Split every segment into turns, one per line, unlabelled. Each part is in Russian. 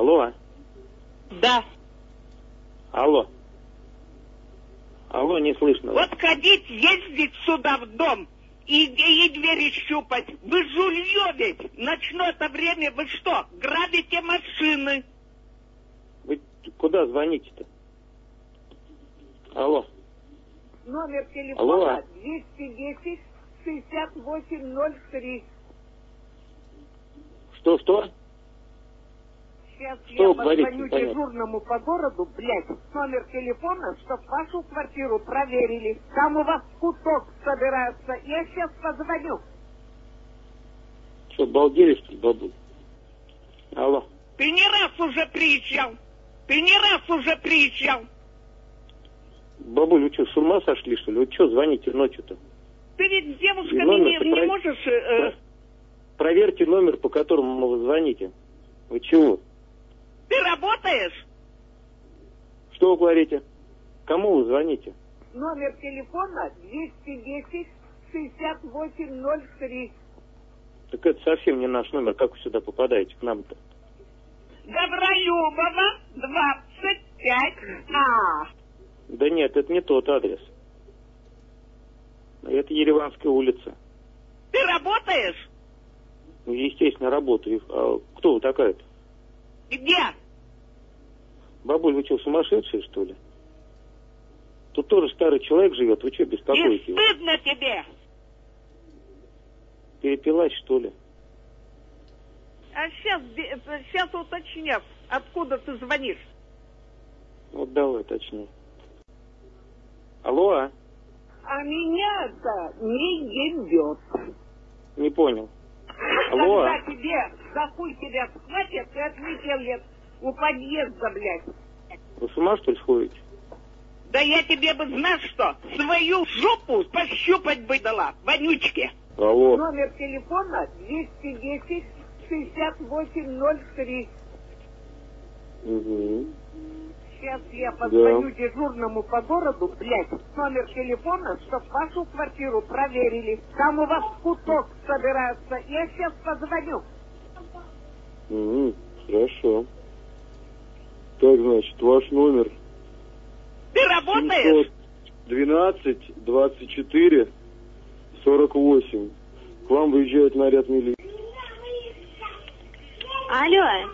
Алло.
Да.
Алло. Алло, не слышно.
Вот ходить, ездить сюда в дом и двери щупать. Вы жулье ведь. Ночное-то время вы что, грабите машины?
Вы куда звоните-то? Алло.
Номер телефона
Алло.
210 6803.
Что?
Сейчас
Что
я
вы говорите,
позвоню
понятно.
дежурному по городу, блядь, номер телефона, чтоб вашу квартиру проверили. Там у вас куток собирается. Я сейчас позвоню.
Что, балдели, что ли, бабуль? Алло.
Ты не раз уже приезжал.
Бабуль, вы что, с ума сошли, что ли? Вы что звоните ночью-то?
Ты ведь с девушками
Номер-то
не можешь...
Проверьте номер, по которому вы звоните. Вы чего?
Ты работаешь?
Что вы говорите? Кому вы звоните?
Номер телефона 210 6803.
Так это совсем не наш номер. Как вы сюда попадаете к нам-то?
Гавролюбова, 25А.
Да нет, это не тот адрес. Это Ереванская улица.
Ты работаешь?
Ну, естественно, работаю. А кто вы такая-то?
Где?
Бабуль, вы что, сумасшедшие, что ли? Тут тоже старый человек живет. Вы что,
Не
беспокоите его?
стыдно тебе?
Перепилась, что ли?
А сейчас уточню, откуда ты звонишь.
Вот давай, точнее. Алло?
А меня-то не ебет.
Не понял. Алло?
Когда тебе за хуй тебя схватят, ты отлетел лет у подъезда, блядь.
Вы с ума, что ли, сходите?
Да я тебе бы, знаешь что, свою жопу пощупать бы дала, вонючки.
Алло.
Номер телефона 210 6803.
Угу.
Сейчас я позвоню дежурному по городу, блядь, номер телефона, чтоб вашу квартиру проверили. Там у вас куток собирается. Я сейчас позвоню.
Угу. Хорошо. Так, значит, ваш номер
Ты работаешь?
712 24 48. К вам выезжает наряд милиции.
Алло.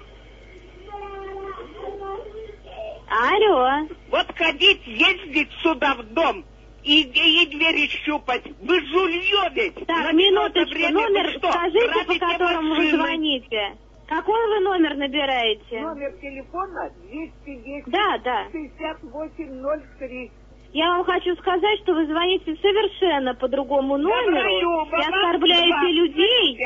Алло.
Вот ходить, ездить сюда в дом и двери щупать. Вы жулье ведь.
Так,
Ночное-то
минуточку.
время
Номер
вы что,
скажите, по
грабите
которому вы
машины?
звоните. Какой вы номер набираете?
Номер телефона 210
Да.
6803.
Я вам хочу сказать, что вы звоните совершенно по другому номеру и оскорбляете людей,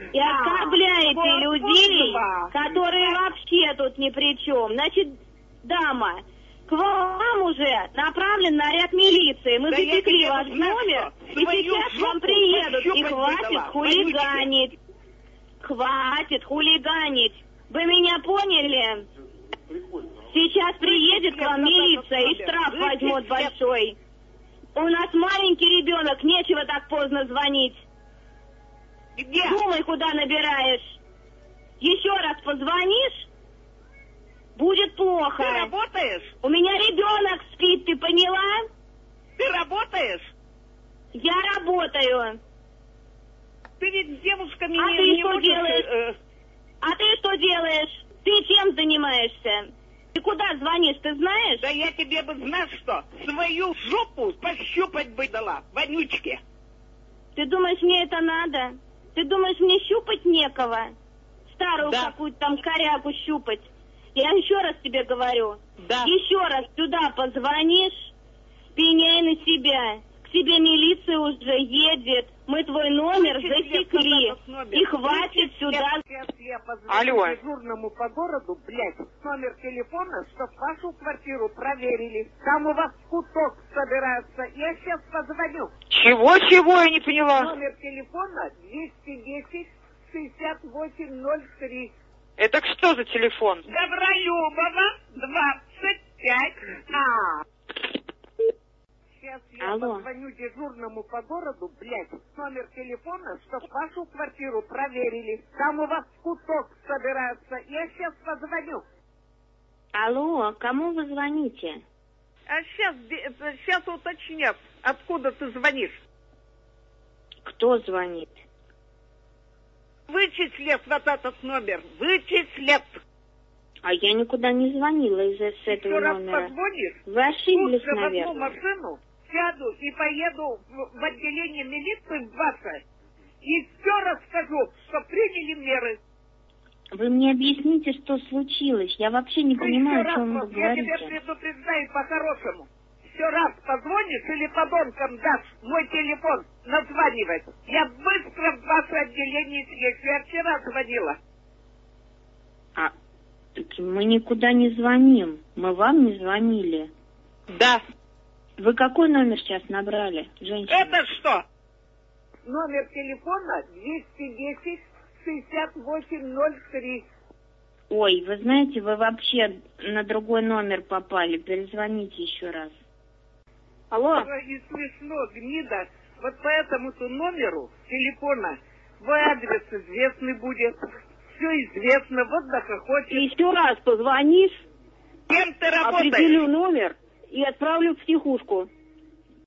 которые вообще тут ни при чем. Значит, дама, к вам уже направлен наряд милиции. Мы засекли ваш номер, и сейчас вам приедут. И хватит хулиганить. Хватит хулиганить. Вы меня поняли? Сейчас приедет к вам милиция и штраф возьмут большой. У нас маленький ребенок, нечего так поздно звонить.
Где?
Думай, куда набираешь. Еще раз позвонишь, будет плохо.
Ты работаешь?
У меня ребенок спит, ты поняла?
Ты работаешь?
Я работаю.
Ты ведь с девушками
А
не
ты что
можешь,
делаешь? А ты что делаешь? Ты чем занимаешься? Ты куда звонишь, ты знаешь?
Да я тебе бы, знаешь что, свою жопу пощупать бы дала, вонючки.
Ты думаешь, мне это надо? Ты думаешь, мне щупать некого? Старую какую-то там корягу щупать? Я еще раз тебе говорю.
Да.
Еще раз сюда позвонишь, пеняй на себя. К тебе милиция уже едет. Мы твой номер засекли. И хватит сюда.
Сейчас я позвоню
Алло.
дежурному по городу, блядь, номер телефона, чтоб вашу квартиру проверили. Там у вас куток собирается. Я сейчас позвоню.
Чего, я не поняла?
Номер телефона 210 6803.
Это что за телефон? Гавролюбова, 25А.
Сейчас Сейчас я позвоню дежурному по городу, блядь, номер телефона, чтоб вашу квартиру проверили. Там у вас куток собирается. Я сейчас позвоню.
Алло, кому вы звоните?
А сейчас уточнят, откуда ты звонишь.
Кто звонит?
Вычислят вот этот номер, вычислят.
А я никуда не звонила с этого
Еще раз
номера.
позвонишь,
Вы ошиблись,
тут же в одну
наверное.
машину сяду и поеду в отделение милиции ваше. И все расскажу, что приняли меры.
Вы мне объясните, что случилось. Я вообще не понимаю, о чем вы
Я
говорите.
тебя предупреждаю по-хорошему. Еще раз позвонишь или подонкам дашь мой телефон названивать. Я быстро в ваше отделение съезжу. Я вчера звонила.
Так мы никуда не звоним. Мы вам не звонили.
Да.
Вы какой номер сейчас набрали, женщина?
Это что?
Номер телефона 210-6803.
Ой, вы знаете, вы вообще на другой номер попали. Перезвоните еще раз. Алло.
И смешно, гнида. Вот по этому-то номеру телефона твой адрес известный будет. Все известно, вот дохохочешь.
Еще раз позвонишь,
Кем ты работаешь?
определю номер и отправлю в психушку.